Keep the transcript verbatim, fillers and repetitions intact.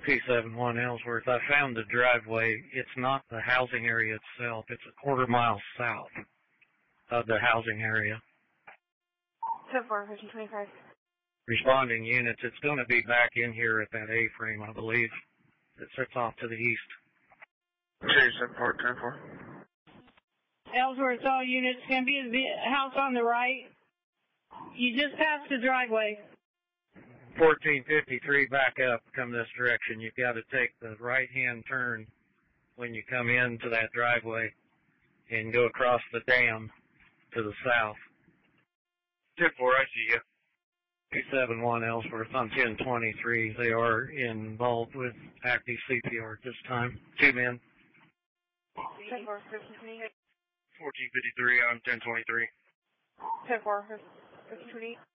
P seven one Ellsworth. I found the driveway. It's not the housing area itself. It's a quarter mile south of the housing area. ten four, fifteen twenty-five. Responding units, it's going to be back in here at that A-frame, I believe. It sits off to the east. Jason, Park ten four. Ellsworth, all units. Going to be the house on the right. You just passed the driveway. fourteen fifty-three, back up, come this direction. You've got to take the right-hand turn when you come into that driveway and go across the dam to the south. ten four, I see you. P seven one Ellsworth on ten twenty-three. They are involved with active C P R at this time. Two men. ten four, fifteen twenty-eight. fourteen fifty-three on ten twenty-three. ten four, fifteen twenty-eight.